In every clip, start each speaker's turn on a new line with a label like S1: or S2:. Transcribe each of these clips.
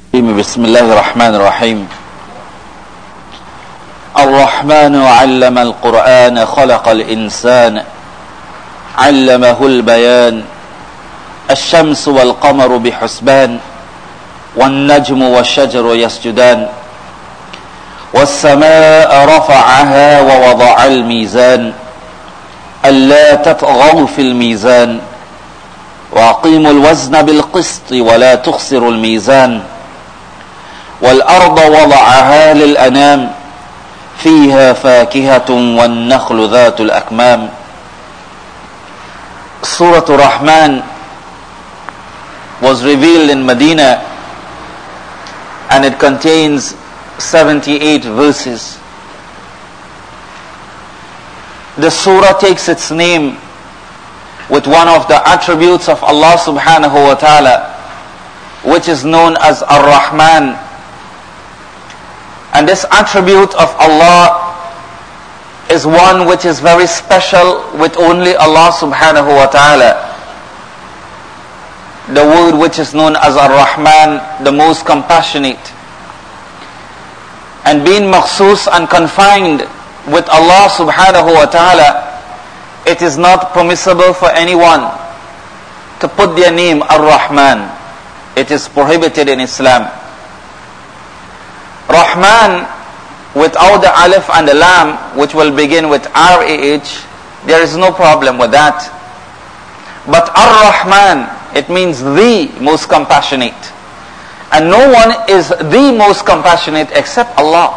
S1: بسم الله الرحمن الرحيم. الرحمن علم القرآن خلق الإنسان علمه البيان الشمس والقمر بحسبان والنجم والشجر يسجدان والسماء رفعها ووضع الميزان ألا تطغوا في الميزان وأقيموا الوزن بالقسط ولا تخسروا الميزان والأرض وضعها للأنام فيها فاكهة والنخل ذات الأكمام. Surah Ar-Rahman was revealed in Medina and it contains 78 verses. The surah takes its name with one of the attributes of Allah subhanahu wa ta'ala, which is known as Ar-Rahman. And this attribute of Allah is one which is very special with only Allah subhanahu wa ta'ala. The word which is known as Ar-Rahman, the most compassionate. And being makhsus and confined with Allah subhanahu wa ta'ala, it is not permissible for anyone to put their name Ar-Rahman. It is prohibited in Islam. Rahman, without the alif and the lam, which will begin with R-A-H, there is no problem with that. But Ar-Rahman, it means the most compassionate. And no one is the most compassionate except Allah.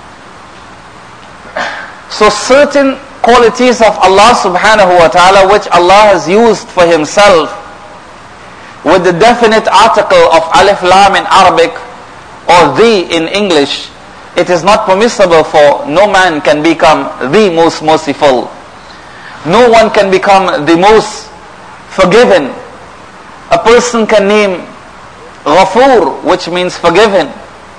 S1: So certain qualities of Allah subhanahu wa ta'ala which Allah has used for Himself with the definite article of alif lam in Arabic or the in English, it is not permissible for no man can become the most merciful. No one can become the most forgiven. A person can name Ghafur, which means forgiven.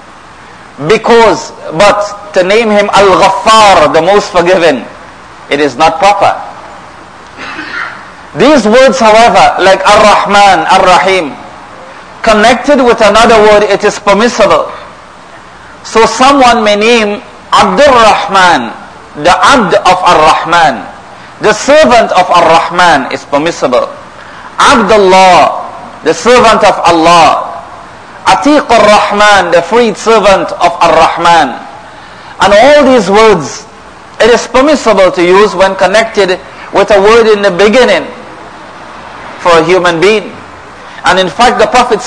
S1: But to name him Al-Ghaffar, the most forgiven, it is not proper. These words, however, like Ar-Rahman, Ar-Rahim, connected with another word, it is permissible. So someone may name Abdur Rahman, the Abd of Ar-Rahman, the servant of Ar-Rahman is permissible. Abdullah, the servant of Allah. Atiq Ar-Rahman, the freed servant of Ar-Rahman. And all these words, it is permissible to use when connected with a word in the beginning for a human being. And in fact, the Prophet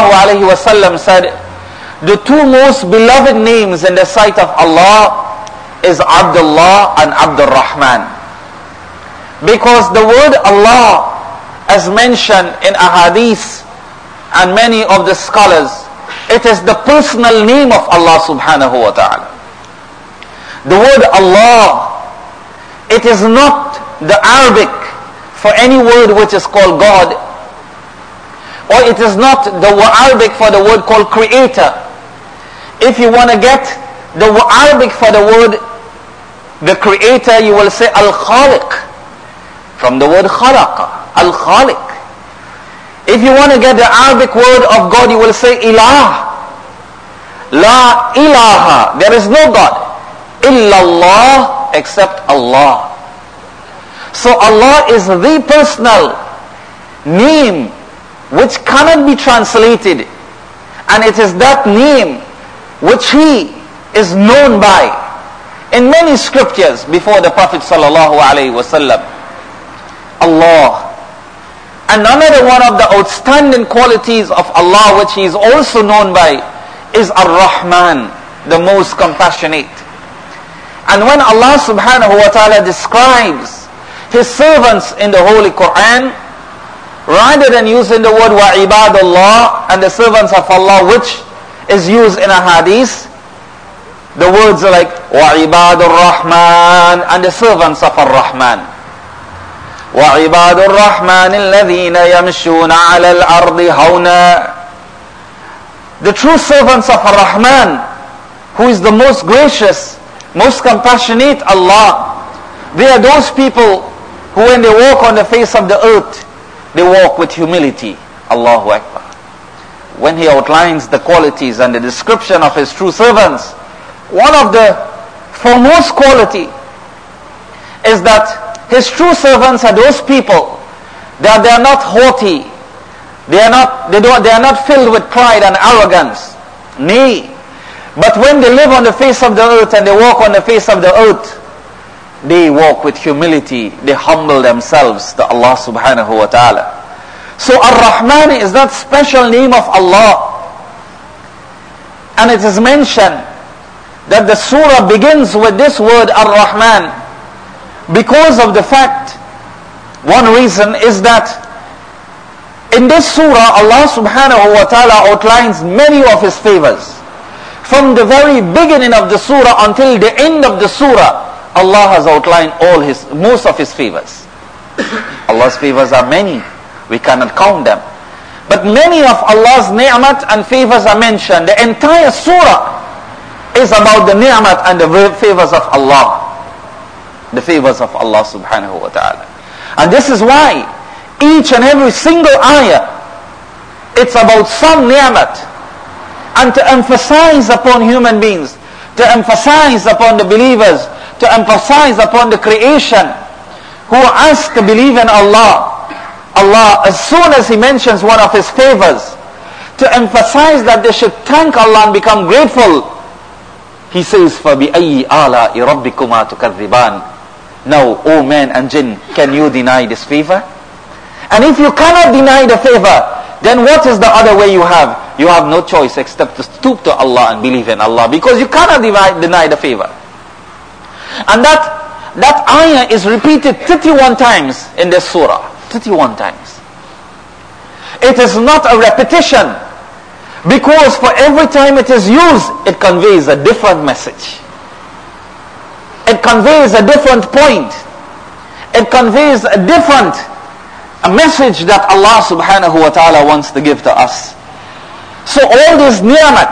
S1: ﷺ said, the two most beloved names in the sight of Allah is Abdullah and Abdur Rahman. Because the word Allah, as mentioned in ahadith and many of the scholars, it is the personal name of Allah subhanahu wa ta'ala. The word Allah, it is not the Arabic for any word which is called God, or it is not the Arabic for the word called creator. If you want to get the Arabic for the word the creator, you will say Al-Khaliq, from the word Khalaqa, Al-Khaliq. If you want to get the Arabic word of God, you will say Ilah. La ilaha, there is no God. Illallah, except Allah. So Allah is the personal name which cannot be translated, and it is that name which He is known by in many scriptures before the Prophet sallallahu alaihi wasallam. Allah. And another one of the outstanding qualities of Allah which He is also known by is Ar-Rahman, the most compassionate. And when Allah subhanahu wa ta'ala describes His servants in the Holy Quran, rather than using the word wa ibadullah and the servants of Allah, which is used in a hadith, the words are like wa ibadur rahman and the servants of Ar-Rahman. Wa ibadur rahman alladhina yamshuna ala al-ardi hawna. The true servants of Ar-Rahman, who is the most gracious, most compassionate Allah, they are those people who when they walk on the face of the earth, they walk with humility. Allahu Akbar. when he outlines the qualities and the description of his true servants, one of the foremost quality is that his true servants are those people that they are not haughty, they are not filled with pride and arrogance. Nay, but when they live on the face of the earth and they walk on the face of the earth, they walk with humility, they humble themselves to Allah subhanahu wa ta'ala. So Ar-Rahman is that special name of Allah. And it is mentioned that the surah begins with this word Ar-Rahman because of the fact, one reason is that in this surah Allah subhanahu wa ta'ala outlines many of His favors. From the very beginning of the surah until the end of the surah, Allah has outlined most of His favors. Allah's favors are many. We cannot count them. But many of Allah's ni'mat and favors are mentioned. The entire surah is about the ni'mat and the favors of Allah. The favors of Allah subhanahu wa ta'ala. And this is why each and every single ayah, it's about some ni'mat. And to emphasize upon human beings, to emphasize upon the believers, to emphasize upon the creation who ask to believe in Allah. Allah, as soon as He mentions one of His favors, to emphasize that they should thank Allah and become grateful, He says, فَبِأَيِّ آلَاءِ رَبِّكُمَا تُكَذِّبَانِ. Now, O man and jinn, can you deny this favor? And if you cannot deny the favor, then what is the other way you have? You have no choice except to stoop to Allah and believe in Allah, because you cannot deny the favor. And that ayah is repeated 31 times in this surah. 31 times. It is not a repetition, because for every time it is used, it conveys a different message. It conveys a different point. It conveys a message that Allah subhanahu wa ta'ala wants to give to us. So all these ni'mat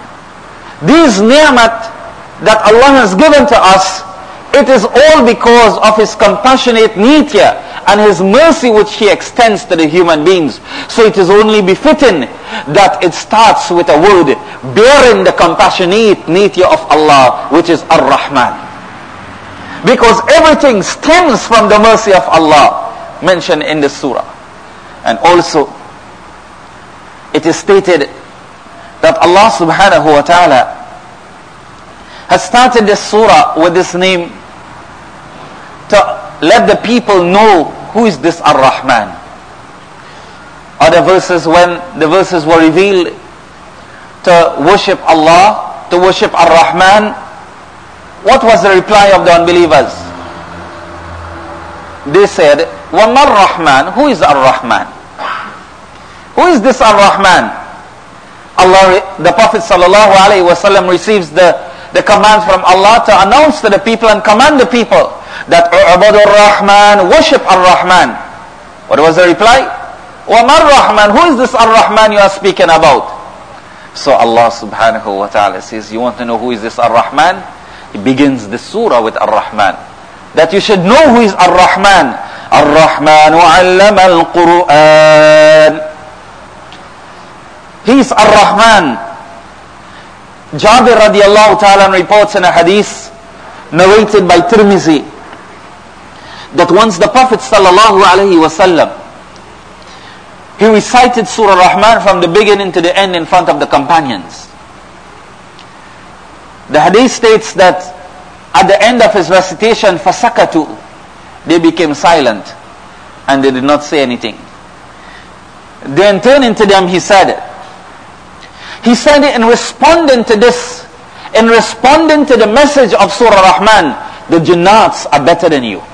S1: that Allah has given to us, it is all because of His compassionate nature and His mercy which He extends to the human beings. So it is only befitting that it starts with a word bearing the compassionate nature of Allah, which is Ar-Rahman. Because everything stems from the mercy of Allah mentioned in the surah. And also, it is stated that Allah subhanahu wa ta'ala has started this surah with this name to let the people know who is this Ar-Rahman. Other verses, when the verses were revealed to worship Allah, to worship Ar-Rahman, what was the reply of the unbelievers? They said, وَمَا الرَّحْمَنُ? Who is Ar-Rahman? Who is this Ar-Rahman? The Prophet sallallahu alaihi wasallam receives the command from Allah to announce to the people and command the people that u'budu ar-Rahman, worship Ar-Rahman. What was the reply? وَمَا الرَّحْمَنُ? Who is this Ar-Rahman you are speaking about? So Allah subhanahu wa ta'ala says, you want to know who is this Ar-Rahman? He begins the surah with Ar-Rahman. That you should know who is Ar-Rahman. Ar-Rahmanu 'allama al-Qur'an. He is Ar-Rahman. Jabir radiallahu ta'ala reports in a hadith narrated by Tirmizi that once the Prophet sallallahu alaihi wasallam, he recited Surah Rahman from the beginning to the end in front of the companions. The hadith states that at the end of his recitation, fasakatu, they became silent and they did not say anything. Then turning to them, he said in responding to this, in responding to the message of Surah Rahman, the jinnats are better than you.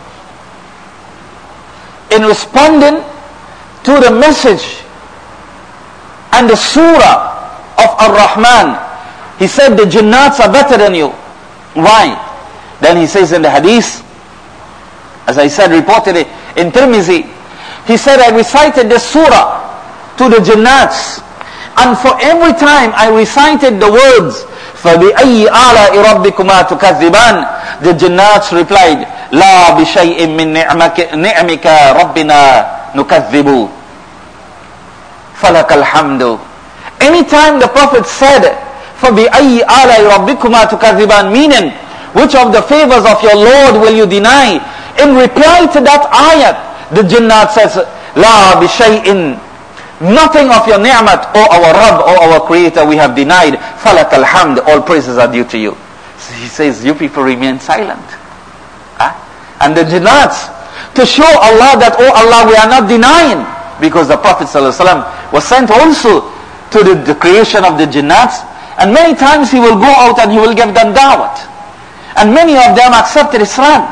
S1: In responding to the message and the surah of Ar-Rahman, he said the jinnats are better than you. Why? Then he says in the hadith, as I said, reported in Tirmizi, he said, I recited the surah to the jinnats, and for every time I recited the words, فَبِأَيِّ آلَاءِ رَبِّكُمَا تُكَذِّبَانِ, the jinnats replied, لَا بِشَيْءٍ مِّن نِعْمِكَ رَبِّنَا نُكَذِّبُ فَلَكَ الْحَمْدُ Anytime the Prophet said, فَبِأَيِّ آلَاءِ رَبِّكُمَا تُكَذِّبَانِ, meaning, which of the favors of your Lord will you deny? In reply to that ayat, the Jinnat says, لَا بِشَيْءٍ, nothing of your ni'mat, O our Rabb, O our Creator, we have denied. فَلَكَ الْحَمْدِ, all praises are due to you. So he says, you people remain silent. And the Jinnats, to show Allah that, oh Allah, we are not denying. Because the Prophet ﷺ was sent also to the creation of the Jinnats. And many times he will go out and he will give them da'wat. And many of them accepted Islam.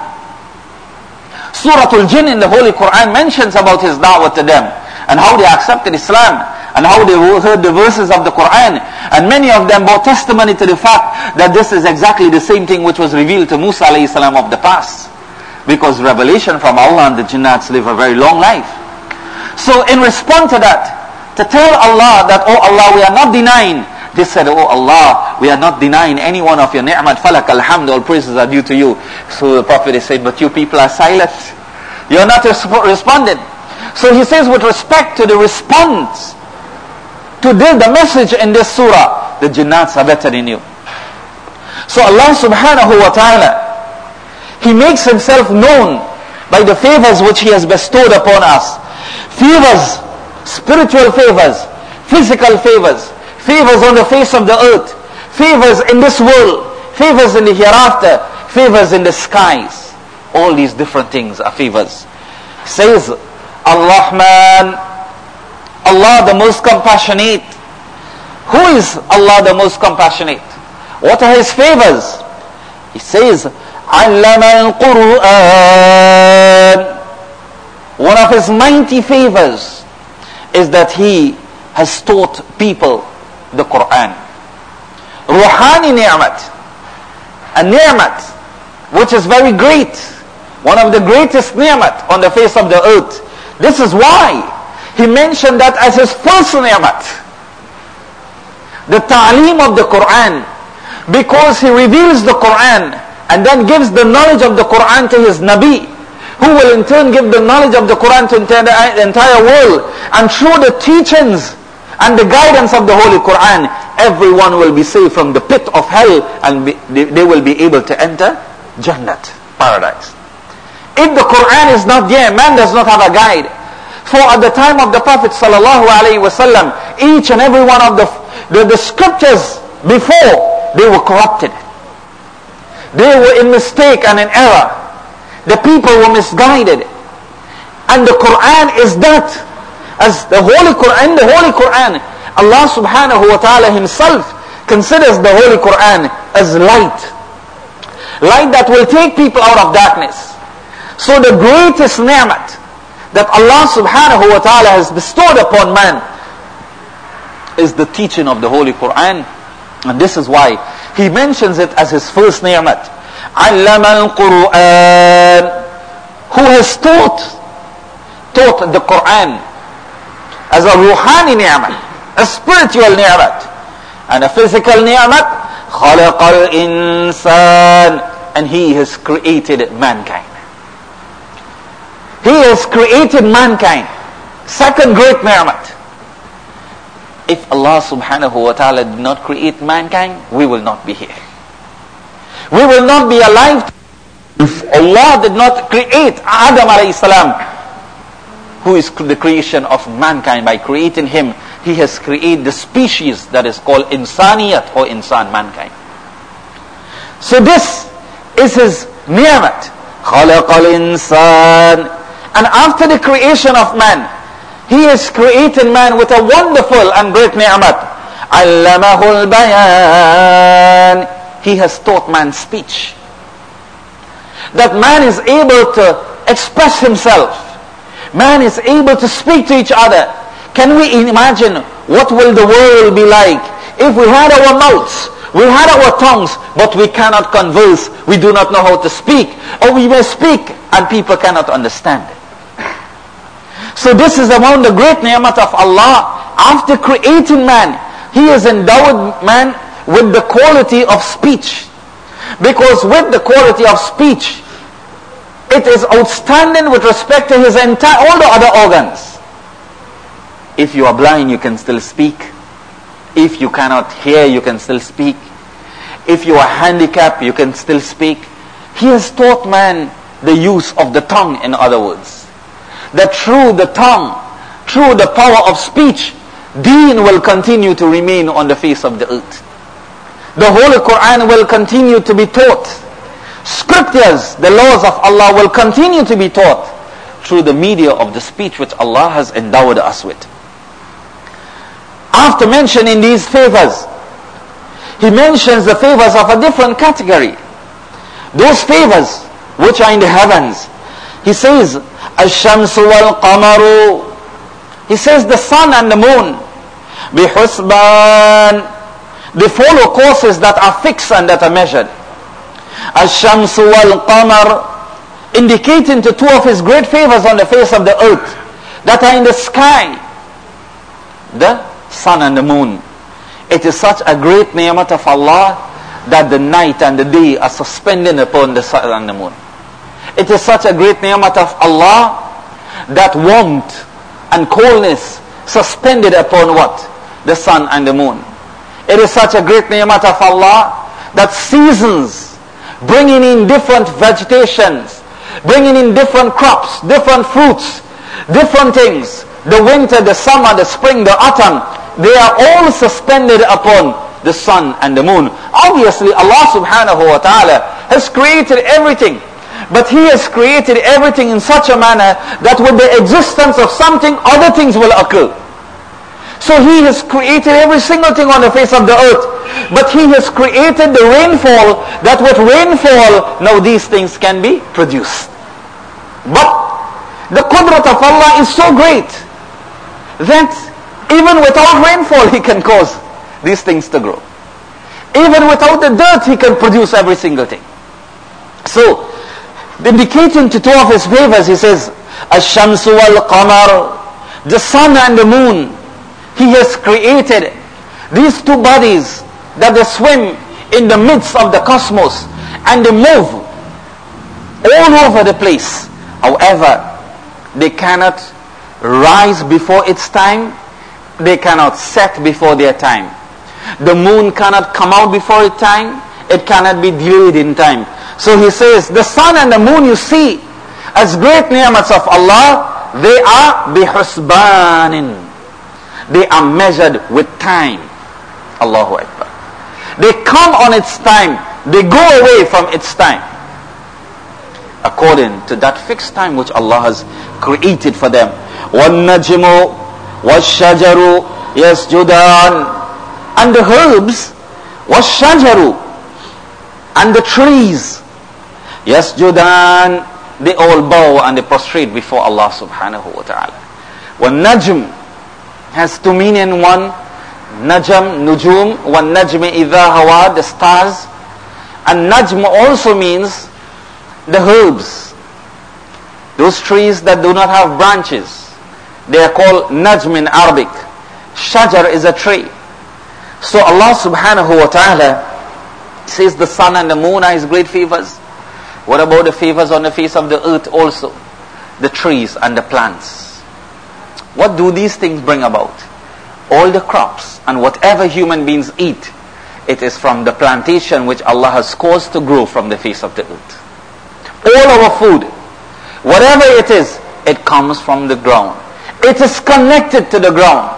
S1: Surah Al-Jinn in the Holy Quran mentions about his da'wah to them, and how they accepted Islam, and how they heard the verses of the Quran. And many of them bore testimony to the fact that this is exactly the same thing which was revealed to Musa alayhi salam of the past. Because revelation from Allah and the Jinnats live a very long life. So in response to that, to tell Allah that, oh Allah, we are not denying, they said, oh Allah, we are not denying any one of your ni'mat, falak alhamd, all praises are due to you. So the Prophet is saying, but you people are silent. You are not responding. So he says, with respect to the response to the message in this surah, the Jinnats are better than you. So Allah subhanahu wa ta'ala, He makes Himself known by the favors which He has bestowed upon us. Favors, spiritual favors, physical favors, favors on the face of the earth, favors in this world, favors in the hereafter, favors in the skies. All these different things are favors. He says, Ar-Rahman, Allah the most compassionate. Who is Allah the most compassionate? What are His favors? He says, Allama al-Qur'an. One of His mighty favors is that He has taught people the Quran. Ruhani ni'mat, a ni'mat which is very great, one of the greatest ni'mat on the face of the earth. This is why He mentioned that as His first ni'mat, the ta'aleem of the Quran, because He reveals the Quran and then gives the knowledge of the Quran to His Nabi, who will in turn give the knowledge of the Quran to the entire world. And through the teachings and the guidance of the Holy Quran, everyone will be saved from the pit of hell, and they will be able to enter Jannat, paradise. If the Quran is not there, man does not have a guide. For at the time of the Prophet ﷺ, each and every one of the scriptures before, they were corrupted. They were in mistake and in error. The people were misguided. And the Quran is that. As the Holy Quran, Allah subhanahu wa ta'ala Himself considers the Holy Quran as light. Light that will take people out of darkness. So the greatest ni'mat that Allah subhanahu wa ta'ala has bestowed upon man is the teaching of the Holy Quran. And this is why He mentions it as His first ni'mat. Allama al-Qur'an. Who has taught the Quran as a ruhani ni'mat, a spiritual ni'mat, and a physical ni'mat. خَلَقَ الْإِنسَانِ. And He has created mankind. He has created mankind. Second great ni'mat. If Allah subhanahu wa ta'ala did not create mankind, we will not be here. We will not be alive. If Allah did not create Adam alayhi salam, who is the creation of mankind, by creating him, He has created the species that is called insaniyat, or insan, mankind. So this is His ni'mat. خَلَقَ الْإِنسَانِ. And after the creation of man, He has created man with a wonderful and great ni'mat. عَلَّمَهُ الْبَيَانِ. He has taught man speech. That man is able to express himself. Man is able to speak to each other. Can we imagine what will the world be like if we had our mouths, we had our tongues, but we cannot converse, we do not know how to speak, or we may speak and people cannot understand. So this is among the great ni'mat of Allah. After creating man, He has endowed man with the quality of speech. Because with the quality of speech, it is outstanding with respect to all the other organs. If you are blind, you can still speak. If you cannot hear, you can still speak. If you are handicapped, you can still speak. He has taught man the use of the tongue, in other words. That through the tongue, through the power of speech, deen will continue to remain on the face of the earth. The Holy Quran will continue to be taught. Scriptures, the laws of Allah, will continue to be taught through the media of the speech which Allah has endowed us with. After mentioning these favors, he mentions the favors of a different category. Those favors which are in the heavens. He says, Ash-Shamsu wal-Qamaru. He says the sun and the moon, bihusban, they follow courses that are fixed and that are measured. Ash-Shamsu wal-Qamar, indicating to two of his great favors on the face of the earth that are in the sky. The sun and the moon. It is such a great ni'mat of Allah that the night and the day are suspended upon the sun and the moon. It is such a great ni'mat of Allah that warmth and coldness suspended upon what? The sun and the moon. It is such a great ni'mat of Allah that seasons, bringing in different vegetations, bringing in different crops, different fruits, different things. The winter, the summer, the spring, the autumn, they are all suspended upon the sun and the moon. Obviously, Allah subhanahu wa ta'ala has created everything. But He has created everything in such a manner that with the existence of something, other things will occur. So He has created every single thing on the face of the earth. But He has created the rainfall, that with rainfall, now these things can be produced. But the qudrat of Allah is so great that even without rainfall, He can cause these things to grow. Even without the dirt, He can produce every single thing. So, indicating to two of His favors, He says, Ash-Shamsu wal-Qamar, the sun and the moon. He has created these two bodies that they swim in the midst of the cosmos and they move all over the place. However, they cannot rise before its time. They cannot set before their time. The moon cannot come out before its time. It cannot be delayed in time. So he says, the sun and the moon you see as great ni'mats of Allah, they are bihusbanin. They are measured with time. Allahu Akbar. They come on its time. They go away from its time. According to that fixed time which Allah has created for them. وَالنَّجْمُ وَالشَّجَرُ يَسْجُدَانِ. And the herbs, وَالشَّجَرُ, and the trees, يَسْجُدَانِ, they all bow and they prostrate before Allah subhanahu wa ta'ala. وَالنَّجْمُ has two meanings. One, najm, nujum, one najm idha hawa, the stars. And najm also means the herbs. Those trees that do not have branches. They are called najm in Arabic. Shajar is a tree. So Allah subhanahu wa ta'ala says the sun and the moon are His great favors. What about the favors on the face of the earth also? The trees and the plants. What do these things bring about? All the crops and whatever human beings eat, it is from the plantation which Allah has caused to grow from the face of the earth. All our food, whatever it is, it comes from the ground. It is connected to the ground.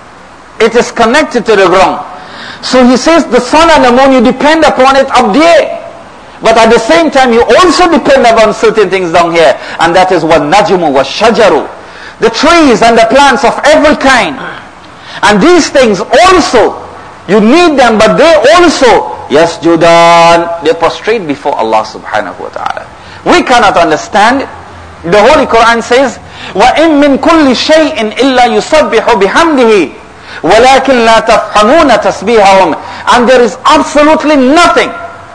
S1: It is connected to the ground. So he says the sun and the moon, you depend upon it up there. But at the same time, you also depend upon certain things down here. And that is what najmu wa shajaru. The trees and the plants of every kind. And these things also, you need them, but they also, yasjudan, they prostrate before Allah subhanahu wa ta'ala. We cannot understand. The Holy Quran says, وَإِن مِّن كُلِّ شَيْءٍ إِلَّا يُسَبِّحُ بِحَمْدِهِ وَلَكِنْ لَا تَفْحَمُونَ تَسْبِيحَهُمْ. And there is absolutely nothing.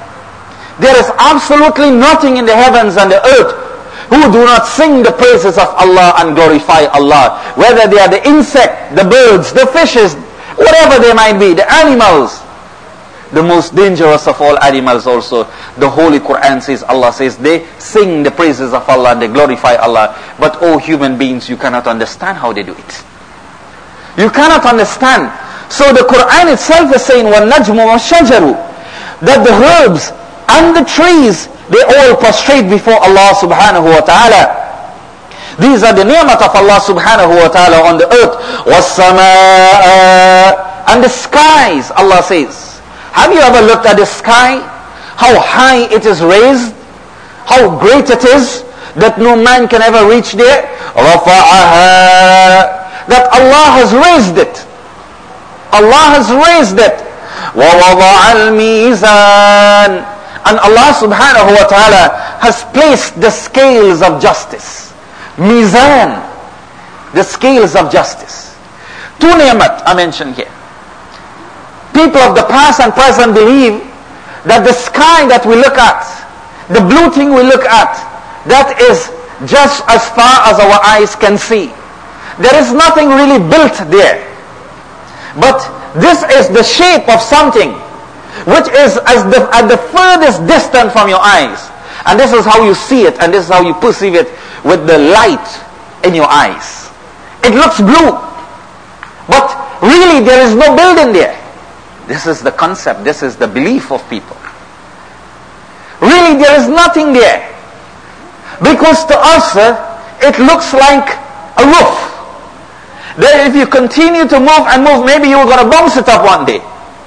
S1: There is absolutely nothing in the heavens and the earth who do not sing the praises of Allah and glorify Allah. Whether they are the insect, the birds, the fishes, whatever they might be, the animals. The most dangerous of all animals also, the Holy Quran says, Allah says, they sing the praises of Allah and they glorify Allah. But human beings, you cannot understand how they do it. You cannot understand. So the Quran itself is saying, وَالنَّجْمُ وَالشَّجَرُ, that the herbs and the trees, they all prostrate before Allah subhanahu wa ta'ala. These are the ni'mat of Allah subhanahu wa ta'ala on the earth. وَالسَّمَاءَ, and the skies, Allah says. Have you ever looked at the sky? How high it is raised? How great it is that no man can ever reach there? رَفَعَهَا, that Allah has raised it. Allah has raised it. وَوَضَعَ الْمِيزَانِ, and Allah subhanahu wa ta'ala has placed the scales of justice. Mizan, the scales of justice. Two ni'mat are mentioned here. People of the past and present believe that the sky that we look at, the blue thing we look at, that is just as far as our eyes can see. There is nothing really built there. But this is the shape of something which is at the furthest distance from your eyes. And this is how you see it, and this is how you perceive it with the light in your eyes. It looks blue, but really there is no building there. This is the concept, this is the belief of people. Really there is nothing there. Because to us, it looks like a roof. That if you continue to move and move, maybe you're going to bounce it up one day.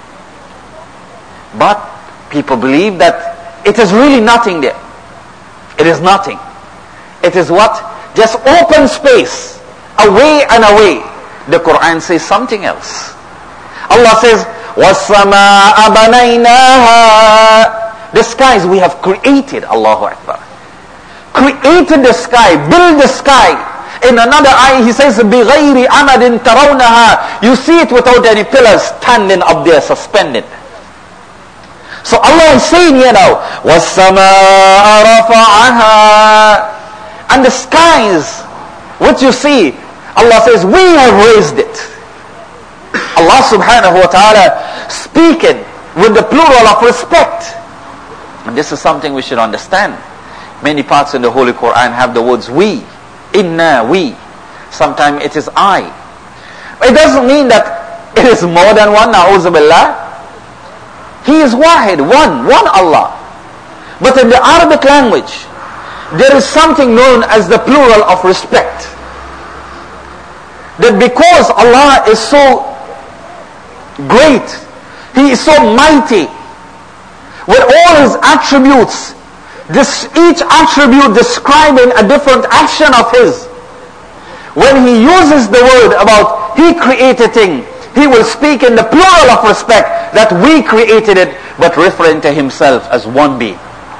S1: But people believe that it is really nothing there. It is nothing. It is what? Just open space. Away and away. The Quran says something else. Allah says, وَالسَّمَاءَ بَنَيْنَاهَا, the skies we have created. Allahu Akbar. Created the sky, build the sky. In another ayah he says, بِغَيْرِ عَمَدٍ تَرَوْنَهَا, you see it without any pillars standing up there suspended. So Allah is saying here now, وَالسَّمَاءَ رَفَعَهَا, and the skies, what you see, Allah says, we have raised it. Allah subhanahu wa ta'ala speaking with the plural of respect. And this is something we should understand. Many parts in the Holy Quran have the words we, inna, we. Sometimes it is I. It doesn't mean that it is more than one, na'udhu billah. He is wahid, one Allah. But in the Arabic language, there is something known as the plural of respect. That because Allah is so great, He is so mighty, with all His attributes, each attribute describing a different action of His. When He uses the word about He created thing, He will speak in the plural of respect, that we created it, but referring to Himself as one being.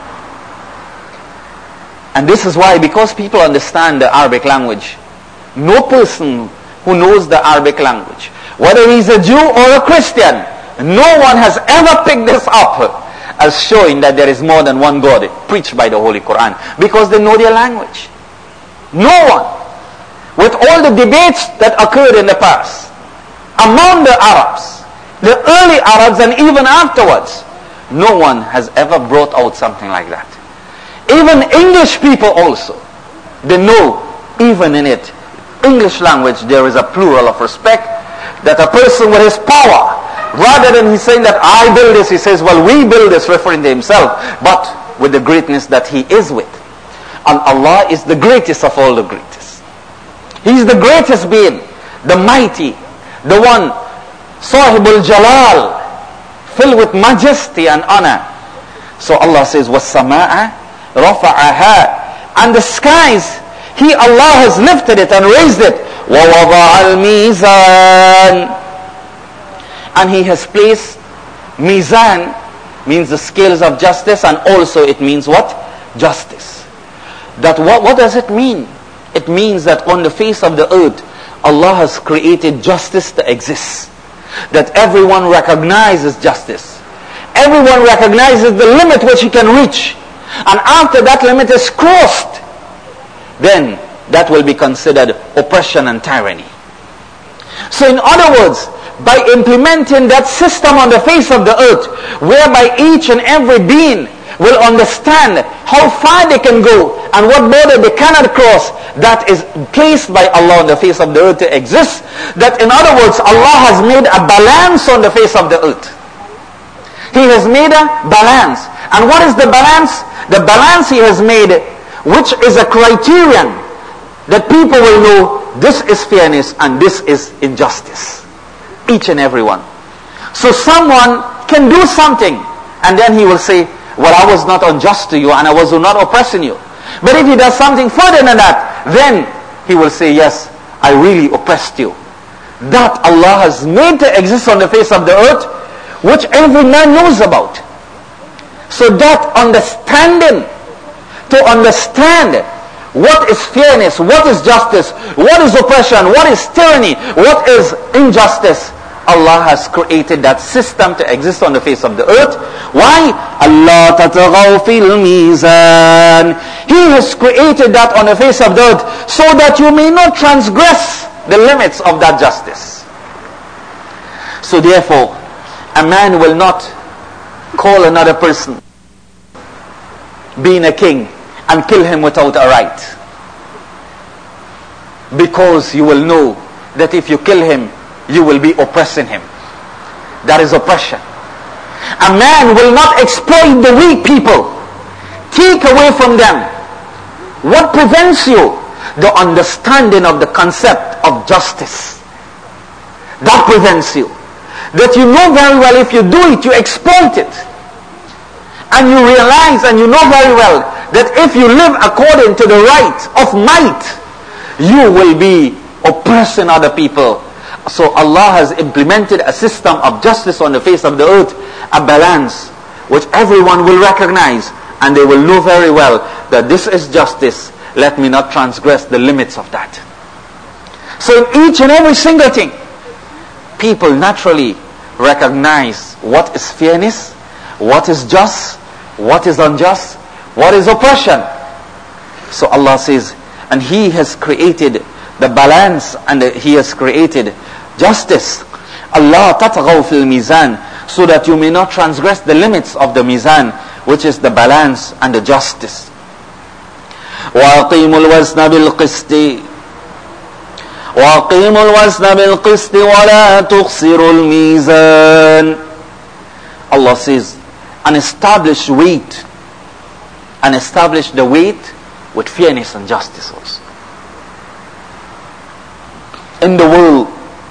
S1: And this is why, because people understand the Arabic language, no person who knows the Arabic language, whether he's a Jew or a Christian, no one has ever picked this up as showing that there is more than one God preached by the Holy Quran, because they know their language. No one. With all the debates that occurred in the past, among the Arabs, the early Arabs and even afterwards, no one has ever brought out something like that. Even English people also, they know, even in it, English language, there is a plural of respect, that a person with his power, rather than he saying that I build this, he says, well, we build this, referring to himself, but with the greatness that he is with. And Allah is the greatest of all the greatest. He is the greatest being, the mighty, the one, Sahibul Jalal, filled with majesty and honor. So Allah says, وَالسَّمَاءَ رَفَعَهَا, and the skies, He, Allah, has lifted it and raised it. وَوَضَعَ الْمِيزَانِ, and He has placed, mizan means the scales of justice, and also it means what? Justice. That what does it mean? It means that on the face of the earth, Allah has created justice to exist. That everyone recognizes justice. Everyone recognizes the limit which he can reach. And after that limit is crossed, then that will be considered oppression and tyranny. So in other words, by implementing that system on the face of the earth, whereby each and every being will understand how far they can go and what border they cannot cross, that is placed by Allah on the face of the earth to exist. That in other words, Allah has made a balance on the face of the earth. He has made a balance. And what is the balance? The balance He has made, which is a criterion that people will know this is fairness and this is injustice. Each and every one. So someone can do something and then he will say, well, I was not unjust to you and I was not oppressing you. But if he does something further than that, then he will say, yes, I really oppressed you. That Allah has made to exist on the face of the earth, which every man knows about. So that understanding, to understand what is fairness, what is justice, what is oppression, what is tyranny, what is injustice, Allah has created that system to exist on the face of the earth. Why? Allah tataghaw fil mizan. He has created that on the face of the earth so that you may not transgress the limits of that justice. So therefore, a man will not call another person, being a king, and kill him without a right. Because you will know that if you kill him, you will be oppressing him. That is oppression. A man will not exploit the weak people. Take away from them. What prevents you? The understanding of the concept of justice. That prevents you. That you know very well if you do it, you exploit it. And you realize and you know very well that if you live according to the right of might, you will be oppressing other people. So Allah has implemented a system of justice on the face of the earth, a balance which everyone will recognize and they will know very well that this is justice. Let me not transgress the limits of that. So in each and every single thing, people naturally recognize what is fairness, what is just, what is unjust, what is oppression. So Allah says, and He has created the balance and He has created justice. Allah tatghaw fil mizan, so that you may not transgress the limits of the mizan, which is the balance and the justice. وَأَقِيمُوا الْوَزْنَ بِالْقِسْطِ وَأَقِيمُوا الْوَزْنَ بِالْقِسْطِ وَلَا تُخْسِرُوا الْمِيزَانَ. Allah says, and establish weight, and establish the weight with fairness and justice also. In the world,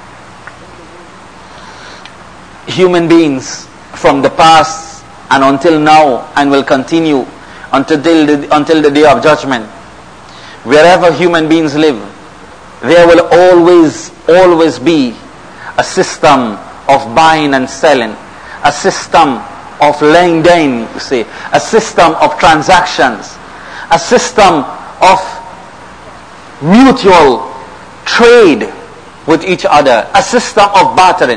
S1: human beings from the past and until now and will continue until the day of judgment, wherever human beings live, there will always be a system of buying and selling, a system of laying down, you see, a system of transactions, a system of mutual trade with each other, a system of bartering.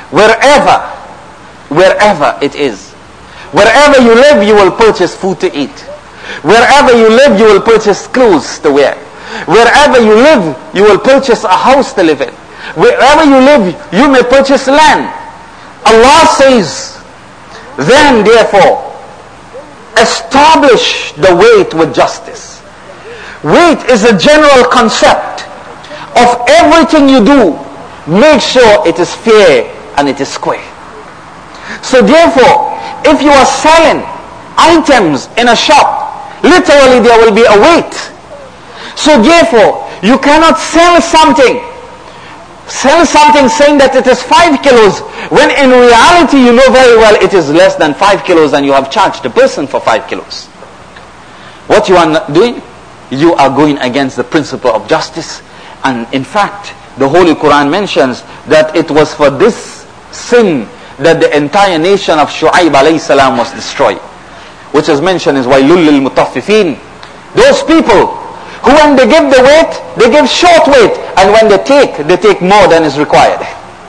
S1: Wherever it is. Wherever you live, you will purchase food to eat. Wherever you live, you will purchase clothes to wear. Wherever you live, you will purchase a house to live in. Wherever you live, you may purchase land. Allah says, then therefore, establish the weight with justice. Weight is a general concept of everything you do. Make sure it is fair and it is square. So therefore, if you are selling items in a shop, literally there will be a weight. So therefore, you cannot sell something saying that it is 5 kilos, when in reality you know very well it is less than 5 kilos and you have charged the person for 5 kilos. What you are doing? You are going against the principle of justice. And in fact, the Holy Quran mentions that it was for this sin that the entire nation of Shu'aib alayhi salam was destroyed. Which is mentioned as Wailul lil Mutaffifin. Those people who when they give the weight, they give short weight. And when they take more than is required.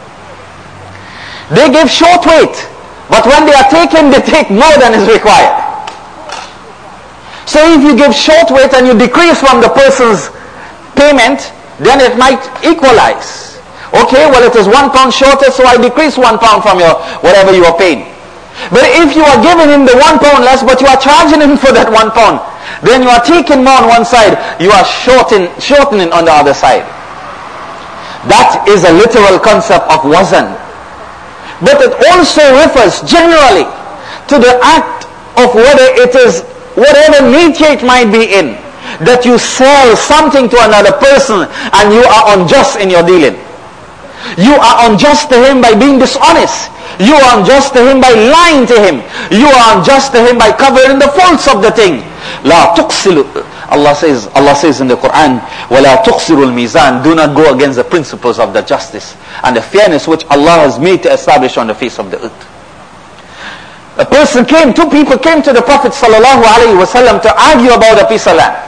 S1: They give short weight. But when they are taken, they take more than is required. So if you give short weight and you decrease from the person's payment, then it might equalize. Okay, well it is 1 pound shorter, so I decrease 1 pound from your whatever you are paying. But if you are giving him the 1 pound less, but you are charging him for that 1 pound, Then you are taking more on one side, you are shortening on the other side. That is a literal concept of wazn. But it also refers generally to the act of whether it is, whatever nature it might be in, that you sell something to another person and you are unjust in your dealing. You are unjust to him by being dishonest. You are unjust to him by lying to him. You are unjust to him by covering the faults of the thing. La tuqsilu. Allah says in the Quran, وَلَا تُقْصِرُ الْمِيزَانِ. Do not go against the principles of the justice and the fairness which Allah has made to establish on the face of the earth. Two people came to the Prophet ﷺ to argue about a piece of land.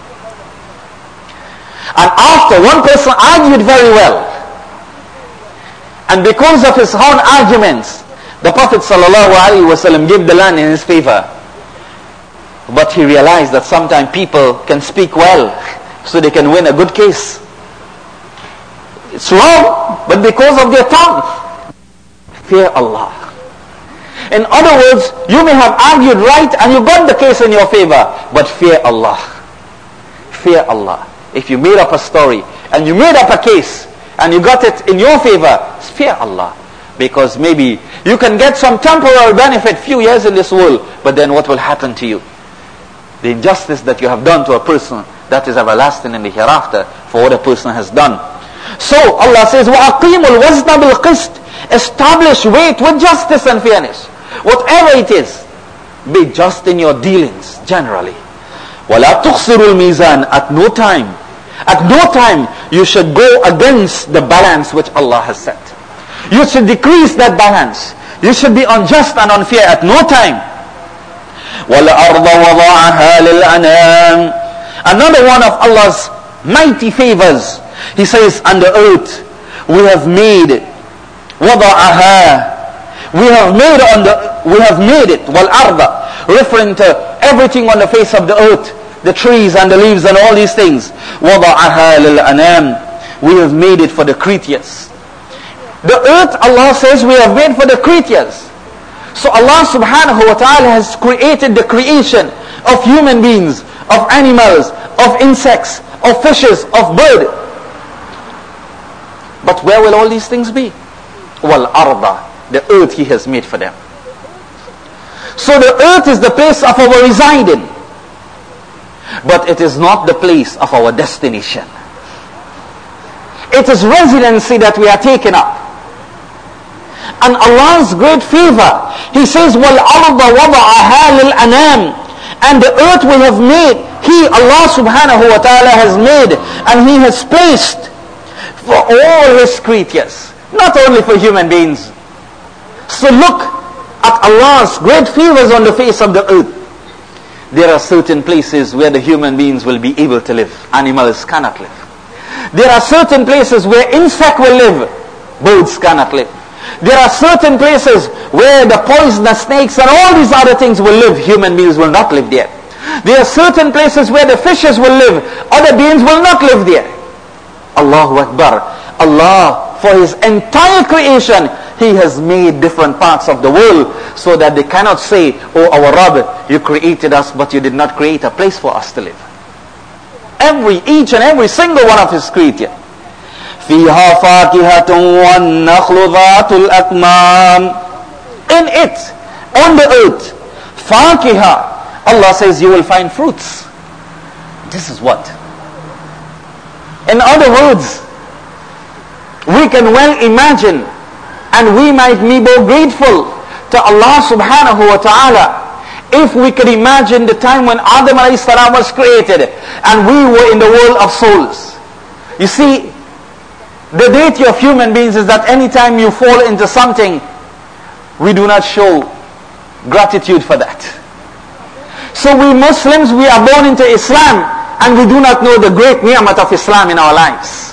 S1: And after one person argued very well, and because of his own arguments, the Prophet ﷺ gave the land in his favor. But he realized that sometimes people can speak well, so they can win a good case. It's wrong, but because of their tongue. Fear Allah. In other words, you may have argued right and you got the case in your favor, but fear Allah. Fear Allah. If you made up a story and you made up a case and you got it in your favor, fear Allah. Because maybe you can get some temporary benefit few years in this world, but then what will happen to you? The injustice that you have done to a person, that is everlasting in the hereafter for what a person has done. So Allah says, وَأَقِيمُوا الْوَزْنَ بِالْقِسْطِ. Establish weight with justice and fairness. Whatever it is, be just in your dealings generally. وَلَا تُخْسِرُوا الْمِيزَانِ. At no time you should go against the balance which Allah has set. You should decrease that balance. You should be unjust and unfair at no time. وَالْأَرْضَ وَضَعَهَا لِلْأَنَامِ. Another one of Allah's mighty favors. He says, and the earth we have made. وَضَعَهَا. We have made it. وَالْأَرْضَ. Referring to everything on the face of the earth. The trees and the leaves and all these things. وَضَعَهَا لِلْأَنَامِ. We have made it for the creatures. The earth, Allah says, we have made for the creatures. So Allah subhanahu wa ta'ala has created the creation of human beings, of animals, of insects, of fishes, of bird. But where will all these things be? وَالْأَرْضَ. The earth He has made for them. So the earth is the place of our residing. But it is not the place of our destination. It is residency that we are taking up. And Allah's great favor, He says, وَالْأَرْضَ وَضَعَهَا لِلْأَنَامِ. And the earth we have made, He, Allah subhanahu wa ta'ala has made, and He has placed for all His creatures, not only for human beings. So look at Allah's great favors on the face of the earth. There are certain places where the human beings will be able to live. Animals cannot live. There are certain places where insects will live. Birds cannot live. There are certain places where the poisonous snakes and all these other things will live. Human beings will not live there. There are certain places where the fishes will live. Other beings will not live there. Allahu Akbar. Allah, for His entire creation, He has made different parts of the world so that they cannot say, oh our Rabb, you created us but you did not create a place for us to live. Each and every single one of His creatures. فِيهَا فَاكِهَةٌ وَالنَّخْلُ ذَاتُ الْأَكْمَامِ. In it, on the earth, فَاكِهَةٌ. Allah says you will find fruits. This is what? In other words, we can well imagine and we might be more grateful to Allah subhanahu wa ta'ala if we could imagine the time when Adam alayhi salam was created and we were in the world of souls. You see, the deity of human beings is that anytime you fall into something, we do not show gratitude for that. So we Muslims, we are born into Islam and we do not know the great ni'mat of Islam in our lives.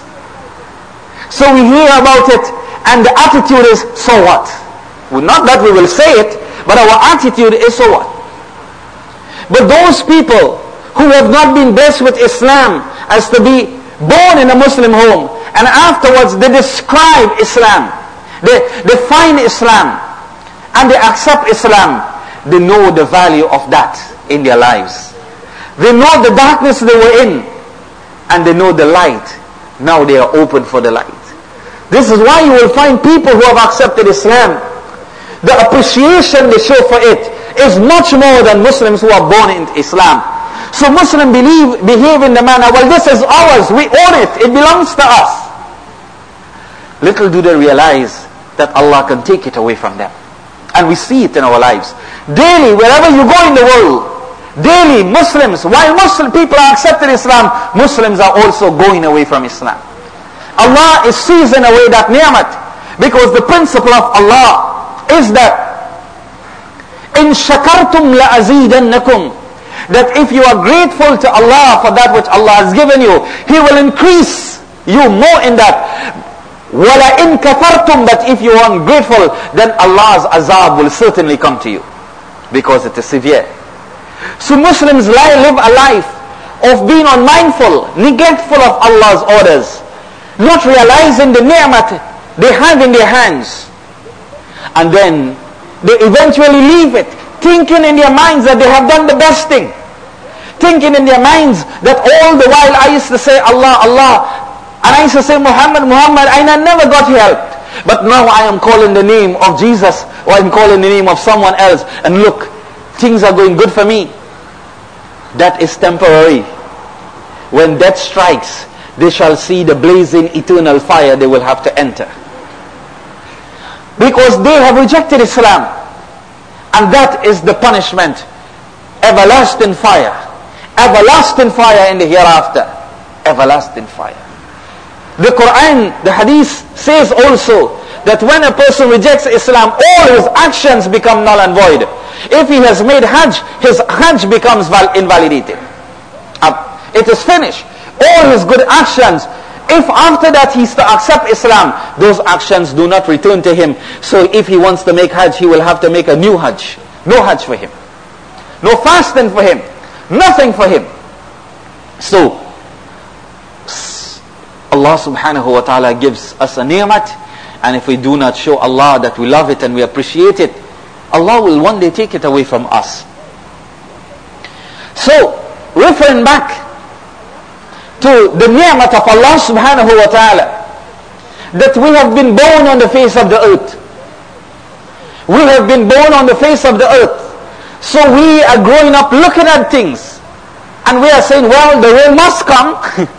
S1: So we hear about it and the attitude is, so what? Well, not that we will say it, but our attitude is, so what? But those people who have not been blessed with Islam as to be born in a Muslim home, and afterwards they describe Islam, they define Islam, and they accept Islam, they know the value of that in their lives. They know the darkness they were in, and they know the light. Now they are open for the light. This is why you will find people who have accepted Islam, the appreciation they show for it is much more than Muslims who are born into Islam. So Muslims behave in the manner, well, this is ours, we own it, it belongs to us. Little do they realize that Allah can take it away from them. And we see it in our lives. Daily, wherever you go in the world, daily Muslims, while Muslim people are accepting Islam, Muslims are also going away from Islam. Allah is seizing away that ni'mat, because the principle of Allah is that in shakartum la azidannakum, that if you are grateful to Allah for that which Allah has given you, He will increase you more in that. Wala in kafartum, but if you are ungrateful, then Allah's azab will certainly come to you, because it is severe. So Muslims live a life of being unmindful, neglectful of Allah's orders, not realizing the ni'mat they have in their hands. And then they eventually leave it, thinking in their minds that they have done the best thing. Thinking in their minds that all the while I used to say Allah, Allah, and I used to say Muhammad, Muhammad, and I never got helped. But now I am calling the name of Jesus, or I'm calling the name of someone else, and look, things are going good for me. That is temporary. When death strikes, they shall see the blazing eternal fire they will have to enter. Because they have rejected Islam. And that is the punishment. Everlasting fire. Everlasting fire in the hereafter. Everlasting fire. The Quran, the Hadith says also that when a person rejects Islam, all his actions become null and void. If he has made Hajj, his Hajj becomes invalidated. It is finished. All his good actions, if after that he is to accept Islam, those actions do not return to him. So if he wants to make Hajj, he will have to make a new Hajj. No Hajj for him. No fasting for him. Nothing for him. So, Allah subhanahu wa ta'ala gives us a ni'mat, and if we do not show Allah that we love it and we appreciate it, Allah will one day take it away from us. So, referring back to the ni'mat of Allah subhanahu wa ta'ala, that we have been born on the face of the earth. We have been born on the face of the earth. So we are growing up looking at things, and we are saying, well, the rain must come.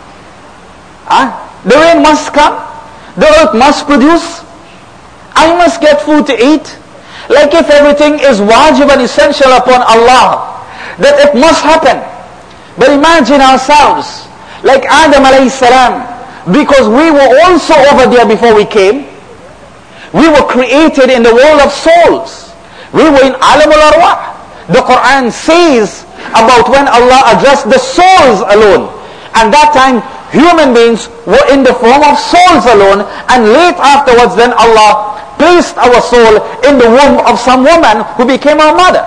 S1: The rain must come. The earth must produce. I must get food to eat. Like if everything is wajib and essential upon Allah, that it must happen. But imagine ourselves like Adam alayhi salam, because we were also over there before we came. We were created in the world of souls. We were in alam al-arwah. The Quran says about when Allah addressed the souls alone. And that time, human beings were in the form of souls alone. And late afterwards, then Allah placed our soul in the womb of some woman who became our mother.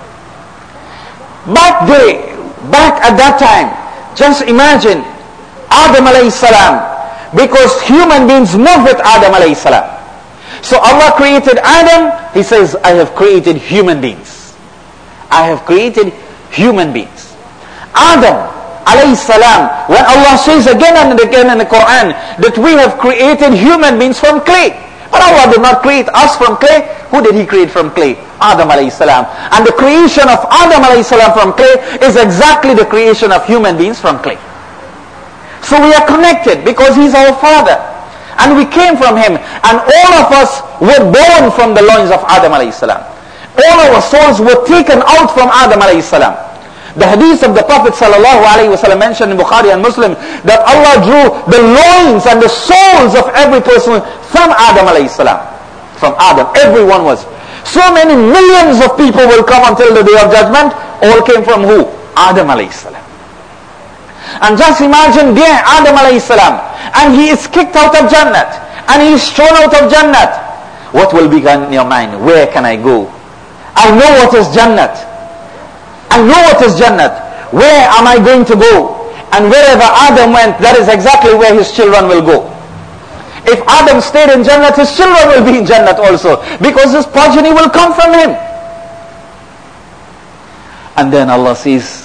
S1: Back at that time, just imagine Adam alayhi salam, because human beings move with Adam alayhi salam. So Allah created Adam. He says, I have created human beings. I have created human beings. Adam alayhi salam, when Allah says again and again in the Quran that we have created human beings from clay. But Allah did not create us from clay. Who did He create from clay? Adam alayhi salam. And the creation of Adam alayhi salam from clay is exactly the creation of human beings from clay. So we are connected because He's our Father. And we came from Him. And all of us were born from the loins of Adam alayhi salam. All our souls were taken out from Adam alayhi salam. The hadith of the Prophet sallallahu alayhi wa sallam mentioned in Bukhari and Muslim that Allah drew the loins and the souls of every person from Adam alayhi salam. From Adam, everyone was. So many millions of people will come until the day of judgment. All came from who? Adam alayhi salam. And just imagine there Adam alayhi salam, and he is kicked out of Jannat, and he is thrown out of Jannat. What will be in your mind? Where can I go? I know what is Jannat. I know what is Jannat. Where am I going to go? And wherever Adam went, that is exactly where his children will go. If Adam stayed in Jannat, his children will be in Jannat also, because his progeny will come from him. And then Allah says,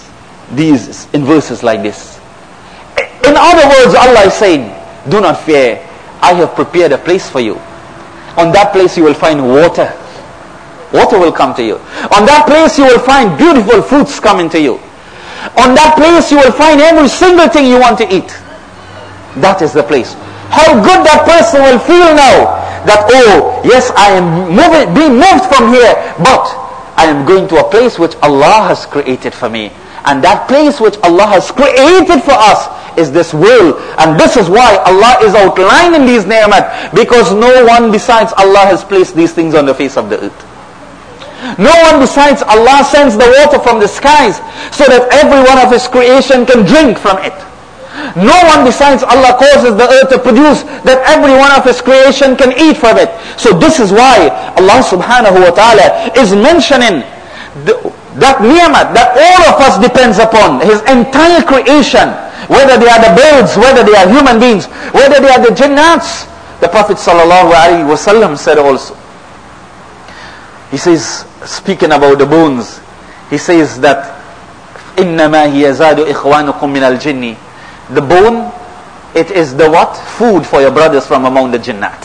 S1: these in verses like this. In other words, Allah is saying, do not fear. I have prepared a place for you. On that place you will find water. Water will come to you. On that place you will find beautiful fruits coming to you. On that place you will find every single thing you want to eat. That is the place. How good that person will feel now. That, oh, yes, I am being moved from here, but I am going to a place which Allah has created for me. And that place which Allah has created for us is this world. And this is why Allah is outlining these ni'mat, because no one besides Allah has placed these things on the face of the earth. No one besides Allah sends the water from the skies so that every one of His creation can drink from it. No one besides Allah causes the earth to produce that every one of His creation can eat from it. So this is why Allah subhanahu wa ta'ala is mentioning that ni'mat that all of us depends upon, His entire creation, whether they are the birds, whether they are human beings, whether they are the jinnats. The Prophet sallallahu alaihi wasallam said also, he says, speaking about the bones, he says that إِنَّمَا هِيَ زَادُ إِخْوَانُكُمْ مِنَ الْجِنِّ. The bone, it is the what? Food for your brothers from among the jinnat.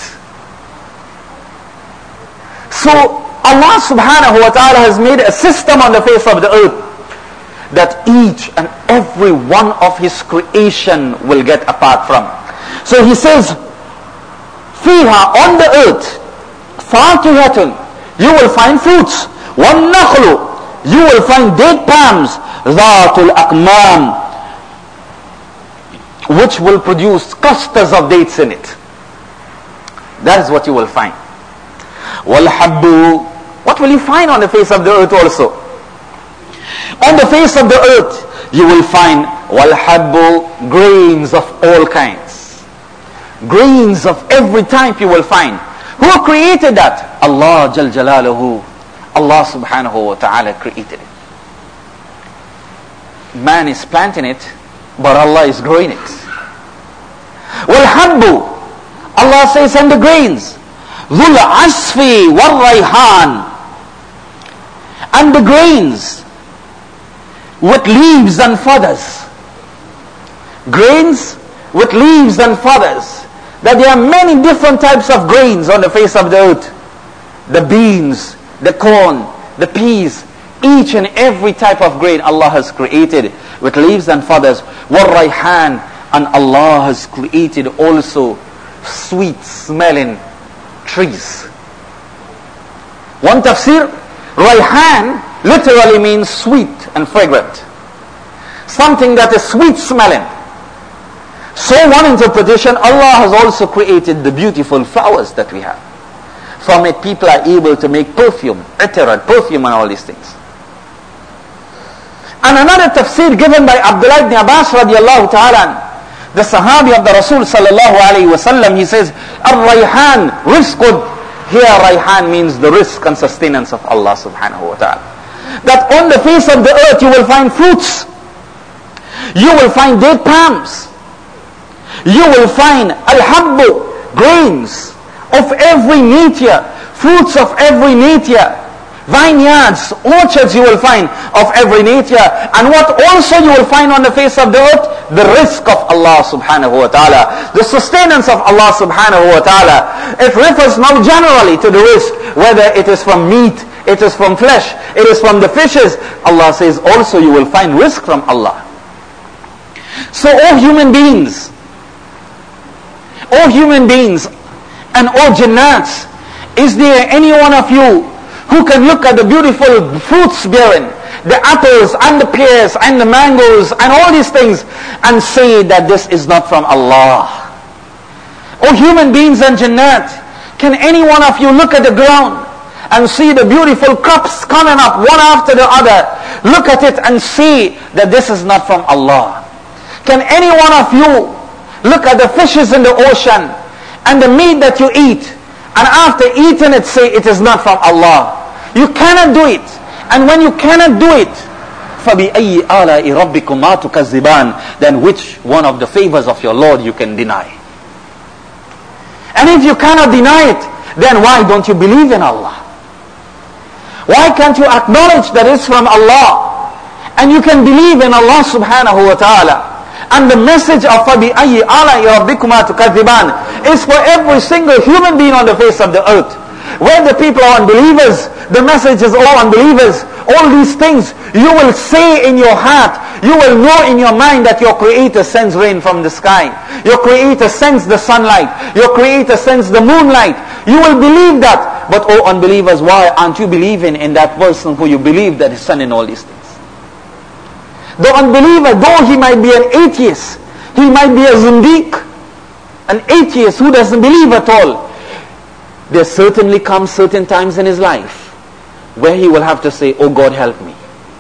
S1: So Allah subhanahu wa ta'ala has made a system on the face of the earth that each and every one of His creation will get a part from. So He says, فِيهَا, on the earth, فَاكِهَةٌ, you will find fruits. وَالنَّخْلُ, you will find date palms. ذَاتُ الْأَقْمَامِ, which will produce clusters of dates in it. That is what you will find. وَالْحَبُّ, what will you find on the face of the earth also? On the face of the earth, you will find وَالْحَبُّ, grains of all kinds. Grains of every type you will find. Who created that? Allah Jal Jalaluhu. Allah subhanahu wa ta'ala created it. Man is planting it, but Allah is growing it. وَالْحَبُّ, Allah says, and the grains. ذُو الْعَصْفِ وَالرَّيْحَانِ, and the grains with leaves and feathers. Grains with leaves and feathers. That there are many different types of grains on the face of the earth. The beans, the corn, the peas, each and every type of grain Allah has created with leaves and feathers. وَالرَّيْحَانِ, and Allah has created also sweet smelling trees. One tafsir, Rayhan literally means sweet and fragrant. Something that is sweet smelling. So one interpretation, Allah has also created the beautiful flowers that we have. From it people are able to make perfume, perfume and all these things. And another tafsir given by Abdullah ibn Abbas radiallahu ta'ala, the Sahabi of the Rasul sallallahu alayhi wa sallam, he says, Ar-Rayhan rizqud. Here Rayhan means the rizq and sustenance of Allah subhanahu wa ta'ala. That on the face of the earth you will find fruits. You will find date palms. You will find al-habbu, grains of every nature, fruits of every nature, vineyards, orchards you will find of every nature. And what also you will find on the face of the earth? The rizq of Allah subhanahu wa ta'ala, the sustenance of Allah subhanahu wa ta'ala. It refers now generally to the rizq, whether it is from meat, it is from flesh, it is from the fishes. Allah says also you will find rizq from Allah. So all human beings, and all jannats, is there any one of you who can look at the beautiful fruits bearing, the apples and the pears and the mangoes and all these things, and say that this is not from Allah? O human beings and jannat, can any one of you look at the ground and see the beautiful crops coming up one after the other? Look at it and see that this is not from Allah. Can any one of you look at the fishes in the ocean and the meat that you eat, and after eating it say it is not from Allah? You cannot do it. And when you cannot do it, فَبِأَيِّ آلَاءِ رَبِّكُمَا تُكَذِّبَانِ, then which one of the favors of your Lord you can deny? And if you cannot deny it, then why don't you believe in Allah? Why can't you acknowledge that it's from Allah? And you can believe in Allah subhanahu wa ta'ala. And the message of فَبِأَيِّ آلَاءِ رَبِّكُمَا تُكَذِّبَانِ is for every single human being on the face of the earth. Where the people are unbelievers, the message is all unbelievers. All these things you will say in your heart, you will know in your mind that your Creator sends rain from the sky. Your Creator sends the sunlight. Your Creator sends the moonlight. You will believe that. But oh unbelievers, why aren't you believing in that person who you believe that is sending all these things? The unbeliever, though he might be an atheist, he might be a zindiq, an atheist who doesn't believe at all, there certainly come certain times in his life where he will have to say, oh God, help me.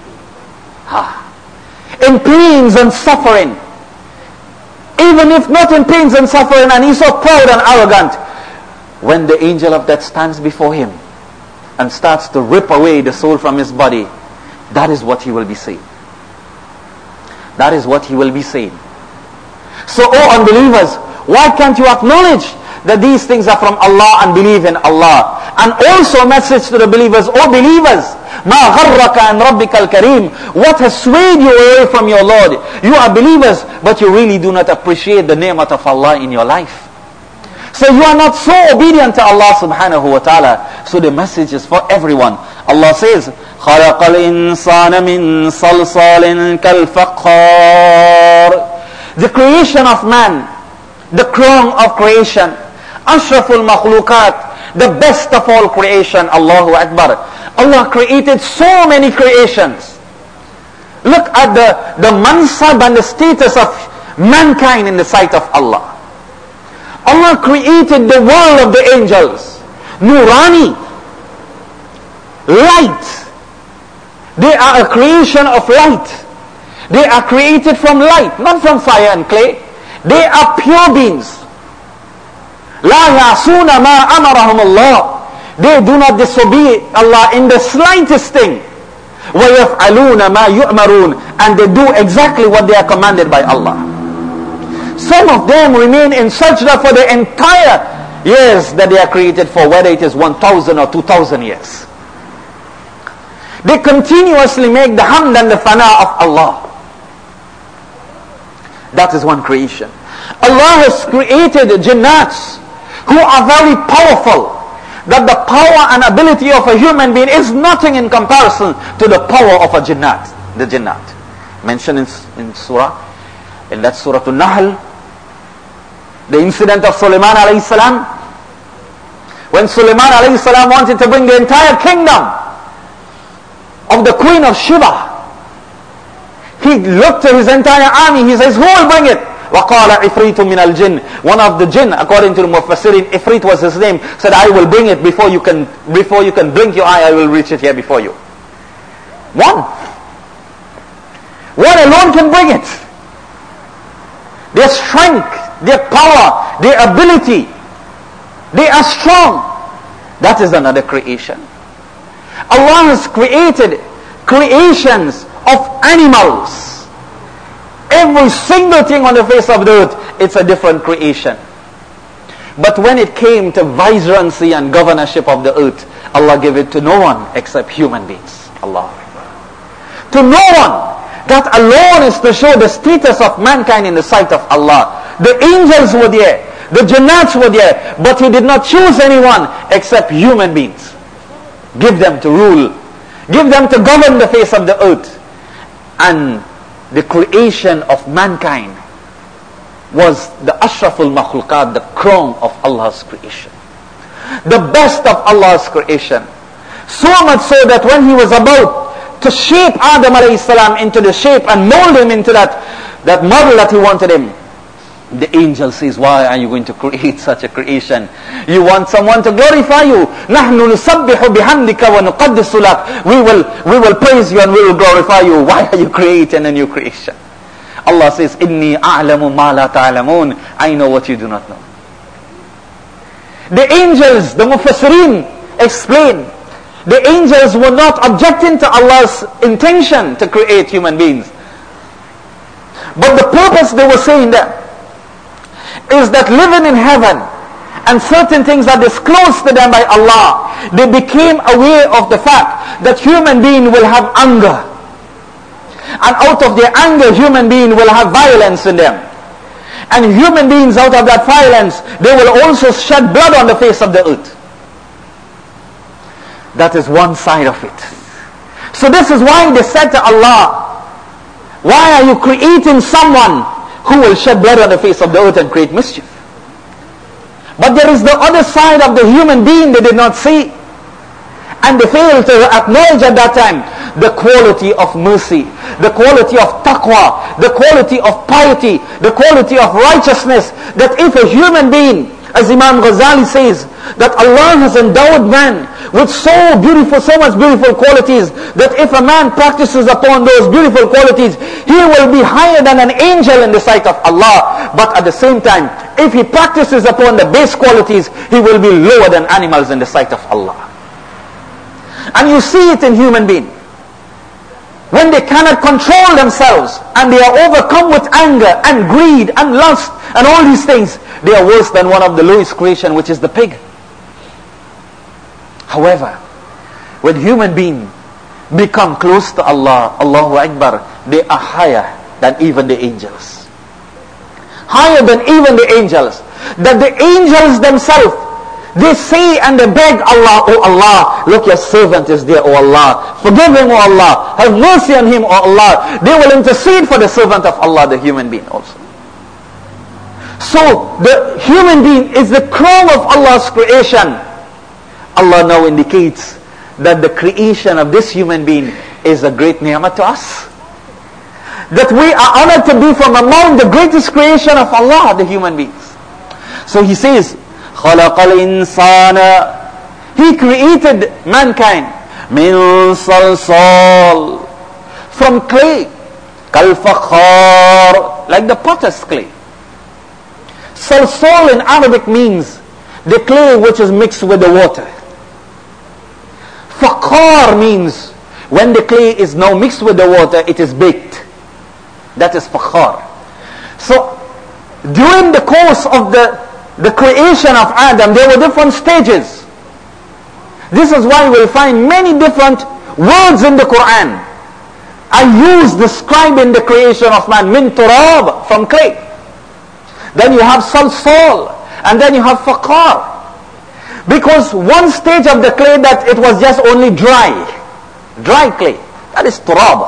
S1: In pains and suffering, even if not in pains and suffering, and he's so proud and arrogant, when the angel of death stands before him and starts to rip away the soul from his body, that is what he will be saying. That is what he will be saying. So, oh unbelievers, why can't you acknowledge that these things are from Allah and believe in Allah? And also a message to the believers, oh believers, مَا غَرَّكَ عَنْ رَبِّكَ الْكَرِيمِ, what has swayed you away from your Lord? You are believers, but you really do not appreciate the ni'mat of Allah in your life. So you are not so obedient to Allah subhanahu wa ta'ala. So the message is for everyone. Allah says, خَلَقَ الْإِنسَانَ مِنْ صَلْصَالٍ كَالْفَخَّارِ. The creation of man, the crown of creation, Ashraful Makhlukat, the best of all creation, Allahu Akbar. Allah created so many creations. Look at the mansab and the status of mankind in the sight of Allah. Allah created the world of the angels. Nurani, light. They are a creation of light. They are created from light, not from fire and clay. They are pure beings. La ya'suna ma amarahum Allah. They do not disobey Allah in the slightest thing. Wa yaf'aluna ma yu'marun. And they do exactly what they are commanded by Allah. Some of them remain in sajda for the entire years that they are created for, whether it is 1,000 or 2,000 years. They continuously make the hamd and the fana of Allah. That is one creation. Allah has created jinnats who are very powerful, that the power and ability of a human being is nothing in comparison to the power of a jinnat. The jinnat mentioned in surah, in that surah An-Nahl, the incident of Sulaiman alayhi salam. When Sulaiman alayhi salam wanted to bring the entire kingdom of the queen of Sheba, he looked at his entire army. He says, who will bring it? وَقَالَ عِفْرِيتٌ مِنَ الْجِنِّ. One of the jinn, according to the Mufassirin, Ifrit was his name, said, I will bring it before you can blink your eye, I will reach it here before you. One alone can bring it. Their strength, their power, their ability, they are strong. That is another creation. Allah has created creations of animals. Every single thing on the face of the earth, it's a different creation. But when it came to viceroy and governorship of the earth, Allah gave it to no one except human beings. Allah. To no one. That alone is to show the status of mankind in the sight of Allah. The angels were there, the jannats were there, but He did not choose anyone except human beings. Give them to rule, give them to govern the face of the earth. And the creation of mankind was the ashraful makhlukat, the crown of Allah's creation, the best of Allah's creation. So much so that when He was about to shape Adam alayhi salam into the shape and mold him into that model that He wanted him, the angel says, why are you going to create such a creation? You want someone to glorify you. نَحْنُ نُسَبِّحُ بِحَمْدِكَ وَنُقَدِّسُ لَكَ. We will praise you and we will glorify you. Why are you creating a new creation? Allah says, إِنِّي أَعْلَمُ مَا لَا تَعْلَمُونَ. I know what you do not know. The angels, the Mufassirin explain, the angels were not objecting to Allah's intention to create human beings. But the purpose they were saying that is that living in heaven and certain things are disclosed to them by Allah, they became aware of the fact that human being will have anger. And out of their anger, human beings will have violence in them. And human beings, out of that violence, they will also shed blood on the face of the earth. That is one side of it. So this is why they said to Allah, why are you creating someone who will shed blood on the face of the earth and create mischief? But there is the other side of the human being they did not see. And they failed to acknowledge at that time the quality of mercy, the quality of taqwa, the quality of piety, the quality of righteousness. That if a human being, as Imam Ghazali says, that Allah has endowed man with so much beautiful qualities, that if a man practices upon those beautiful qualities, he will be higher than an angel in the sight of Allah. But at the same time, if he practices upon the base qualities, he will be lower than animals in the sight of Allah. And you see it in human beings. When they cannot control themselves and they are overcome with anger and greed and lust and all these things, they are worse than one of the lowest creation, which is the pig. However, when human beings become close to Allah, Allahu Akbar, they are higher than even the angels. Higher than even the angels. That the angels themselves, they say and they beg Allah, oh Allah, look, your servant is there, oh Allah. Forgive him, oh Allah. Have mercy on him, oh Allah. They will intercede for the servant of Allah, the human being also. So, the human being is the crown of Allah's creation. Allah now indicates that the creation of this human being is a great ni'mah to us. That we are honored to be from among the greatest creation of Allah, the human beings. So he says, خَلَقَ الْإِنسَانَ, He created mankind مِنْ صَلْصَالٍ, from clay, كَالْفَخَّارِ, like the potter's clay. Salsal in Arabic means the clay which is mixed with the water. Fakhar means when the clay is now mixed with the water, it is baked. That is fakhar. So during the course of the creation of Adam, there were different stages. This is why we'll find many different words in the Quran are used describing the creation of man. Min turab, from clay. Then you have salsal, and then you have fakhar. Because one stage of the clay that it was just only dry clay, that is turab.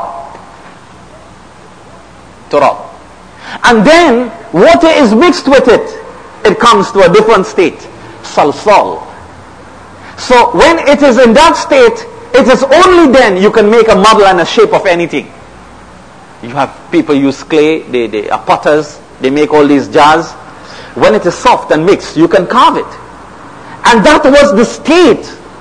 S1: And then water is mixed with it. It comes to a different state, salsal. So when it is in that state, it is only then you can make a model and a shape of anything. You have people use clay, they are potters, they make all these jars. When it is soft and mixed, you can carve it. And that was the state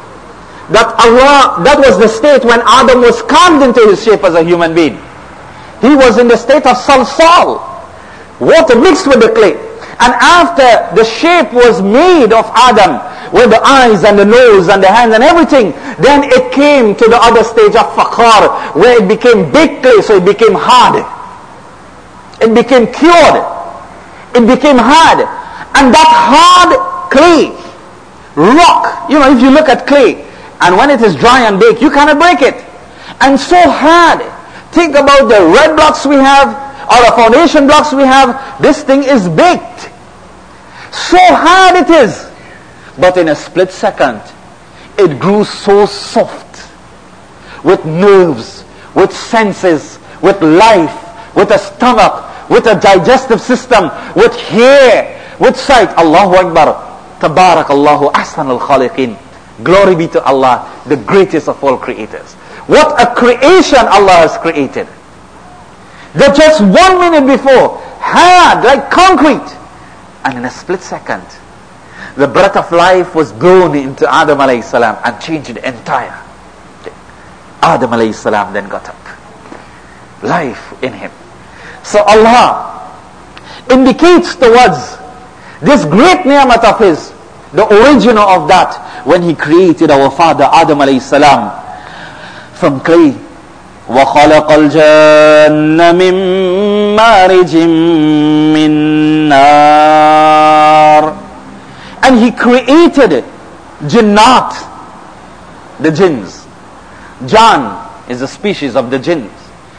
S1: that was the state when Adam was carved into his shape as a human being. He was in the state of salsal, water mixed with the clay. And after the shape was made of Adam, with the eyes and the nose and the hands and everything, then it came to the other stage of fakhar, where it became baked clay, so it became hard. It became cured. It became hard. And that hard clay, rock, if you look at clay, and when it is dry and baked, you cannot break it. And so hard. Think about the red blocks we have, or the foundation blocks we have. This thing is baked. So hard it is. But in a split second, it grew so soft, with nerves, with senses, with life, with a stomach, with a digestive system, with hair, with sight. Allahu Akbar. Tabarakallahu ahsanul khaliqin. Glory be to Allah, the greatest of all creators. What a creation Allah has created. That just 1 minute before, hard like concrete. And in a split second, the breath of life was blown into Adam alayhi salam and changed the entire. Adam alayhi salam then got up. Life in him. So Allah indicates towards this great ni'mat of his, the original of that, when he created our father Adam alayhi salam from clay. وَخَلَقَ الْجَنَّ مِن مَّارِجٍ مِّن نَارٍ. And he created jinnat, the jinns. Jan is a species of the jinns.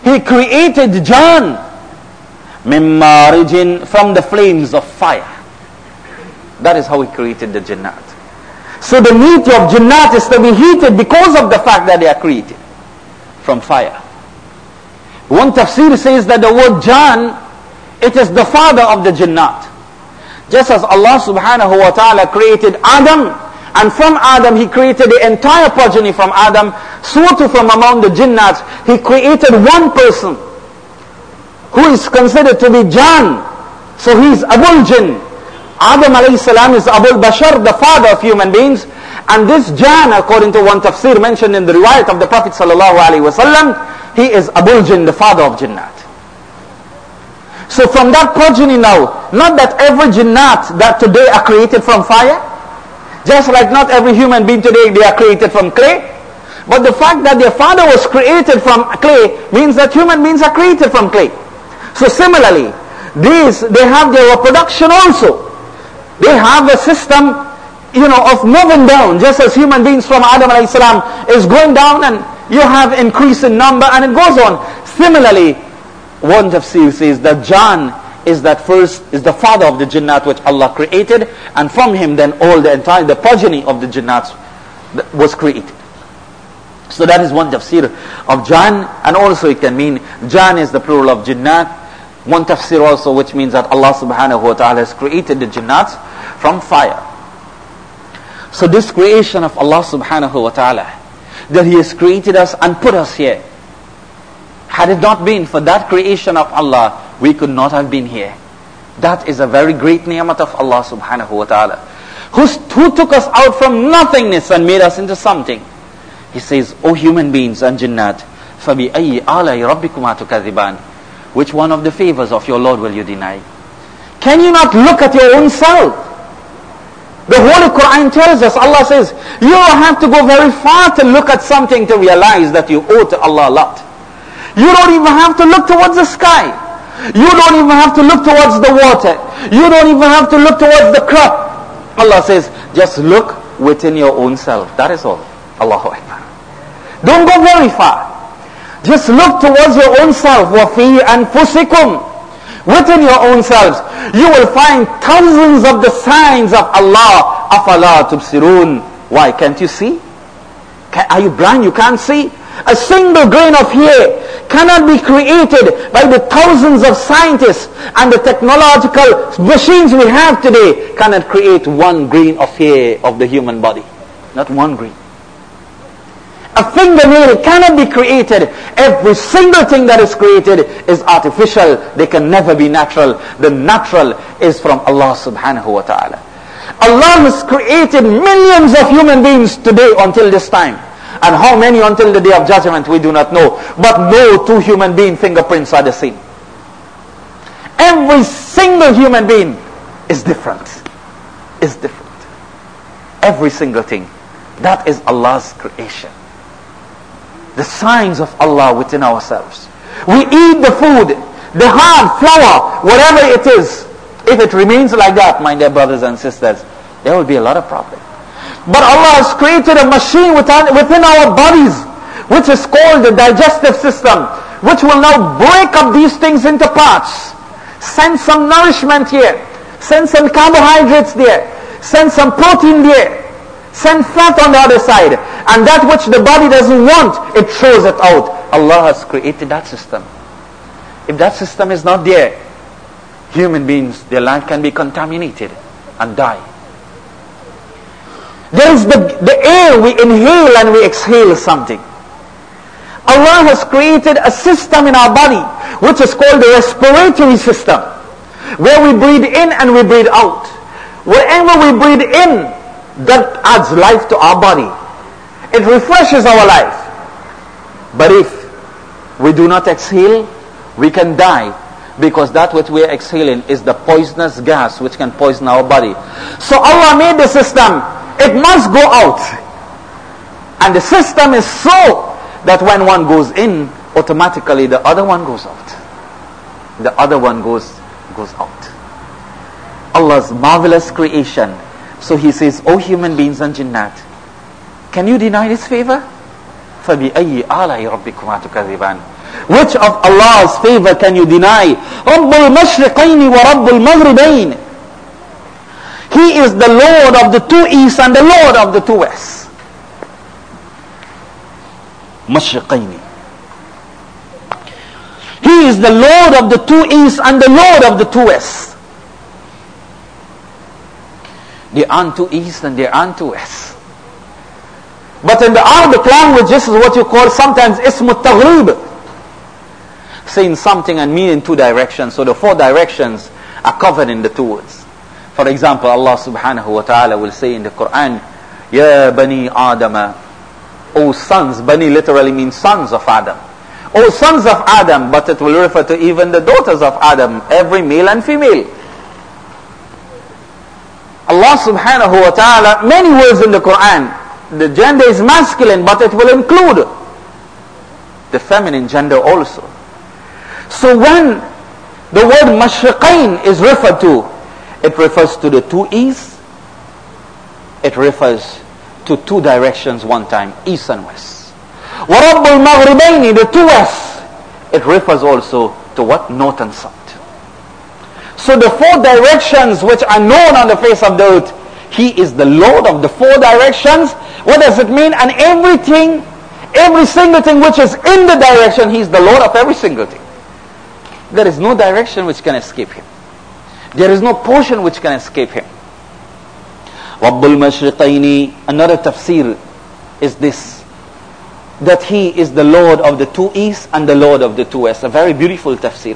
S1: He created Jan min marijin, from the flames of fire. That is how He created the Jannat. So the meat of Jannat is to be heated because of the fact that they are created from fire. One tafsir says that the word Jan, it is the father of the Jannat. Just as Allah subhanahu wa ta'ala created Adam, and from Adam He created the entire progeny from Adam, so too from among the Jinnats He created one person who is considered to be Jan. So he is Abul Jinn. Adam alayhi salam is Abul Bashar, the father of human beings. And this Jan, according to one tafsir mentioned in the riwayat of the Prophet sallallahu alaihi wasallam, he is Abul Jinn, the father of Jinnat. So from that progeny now, not that every Jinnat that today are created from fire, just like not every human being today they are created from clay, but the fact that their father was created from clay means that human beings are created from clay. So similarly, they have their reproduction also. They have a system, of moving down, just as human beings from Adam alayhi salam is going down, and you have increase in number, and it goes on. Similarly, one tafsir says that Jan is the father of the Jinnat which Allah created, and from him then the progeny of the Jinnats was created. So that is one tafsir of Jan, and also it can mean Jan is the plural of Jinnat. One tafsir also which means that Allah subhanahu wa ta'ala has created the Jinnats from fire. So this creation of Allah subhanahu wa ta'ala, that He has created us and put us here, had it not been for that creation of Allah, we could not have been here. That is a very great ni'mat of Allah subhanahu wa ta'ala, who took us out from nothingness and made us into something. He says, O human beings and Jinnat, فَبِأَيِّ آلَاءِ رَبِّكُمَا تُكَذِّبَانِ, which one of the favors of your Lord will you deny? Can you not look at your own self? The Holy Quran tells us, Allah says, you don't have to go very far to look at something to realize that you owe to Allah a lot. You don't even have to look towards the sky. You don't even have to look towards the water. You don't even have to look towards the crop. Allah says, just look within your own self. That is all. Allahu Akbar. Don't go very far. Just look towards your own self. وَفِي أَنفُسِكُمْ, within your own selves. You will find thousands of the signs of Allah. أَفَلَا تُبْصِرُونَ, why can't you see? Are you blind? You can't see? A single grain of hair cannot be created by the thousands of scientists, and the technological machines we have today cannot create one grain of hair of the human body. Not one grain. A fingernail cannot be created. Every single thing that is created is artificial. They can never be natural. The natural is from Allah subhanahu wa ta'ala. Allah has created millions of human beings today until this time. And how many until the day of judgment we do not know. But no two human being fingerprints are the same. Every single human being is different. Is different. Every single thing. That is Allah's creation. The signs of Allah within ourselves. We eat the food, the hard flour, whatever it is. If it remains like that, my dear brothers and sisters, there will be a lot of problem. But Allah has created a machine within our bodies, which is called the digestive system, which will now break up these things into parts. Send some nourishment here. Send some carbohydrates there. Send some protein there. Send fat on the other side. And that which the body doesn't want, it throws it out. Allah has created that system. If that system is not there, human beings, their life can be contaminated and die. There is the air we inhale and we exhale something. Allah has created a system in our body which is called the respiratory system, where we breathe in and we breathe out. Wherever we breathe in, that adds life to our body. It refreshes our life. But if we do not exhale, we can die, because that which we are exhaling is the poisonous gas which can poison our body. So Allah made the system. It must go out. And the system is so that when one goes in, automatically the other one goes out. The other one goes out. Allah's marvelous creation. So He says, O human beings and Jinnat, can you deny this favor? فَبِأَيِّ آلَاءِ رَبِّكُمَا تُكَذِّبَانِ, Which of Allah's favor can you deny? رَبُّ الْمَشْرِقَيْنِ وَرَبُّ الْمَغْرِبَيْنِ. He is the Lord of the two east and the Lord of the two west. Mashriqaini. He is the Lord of the two east and the Lord of the two west. There aren't two east and there aren't two west. But in the Arabic language, this is what you call sometimes ism al-taghrib, saying something and meaning two directions. So the four directions are covered in the two words. For example, Allah subhanahu wa ta'ala will say in the Quran, Ya Bani Adama, O sons. Bani literally means sons of Adam. O sons of Adam, but it will refer to even the daughters of Adam, every male and female. Allah subhanahu wa ta'ala, many words in the Quran, the gender is masculine, but it will include the feminine gender also. So when the word mashriqain is referred to, it refers to the two east, it refers to two directions one time, east and west. وَرَبُّ الْمَغْرِبَيْنِ, the two west, it refers also to what? North and south. So the four directions which are known on the face of the earth, He is the Lord of the four directions. What does it mean? And everything, every single thing which is in the direction, He is the Lord of every single thing. There is no direction which can escape Him. There is no portion which can escape Him. Rabbul Mashriqaini, another tafsir is this, that He is the Lord of the two east and the Lord of the two west. A very beautiful tafsir.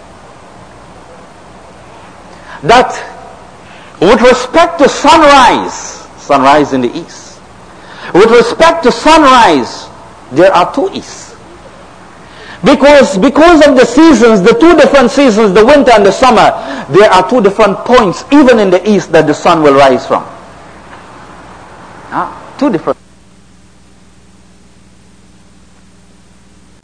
S1: That with respect to sunrise in the east, with respect to sunrise, there are two easts. Because of the seasons, the two different seasons, the winter and the summer, there are two different points, even in the east, that the sun will rise from. Two different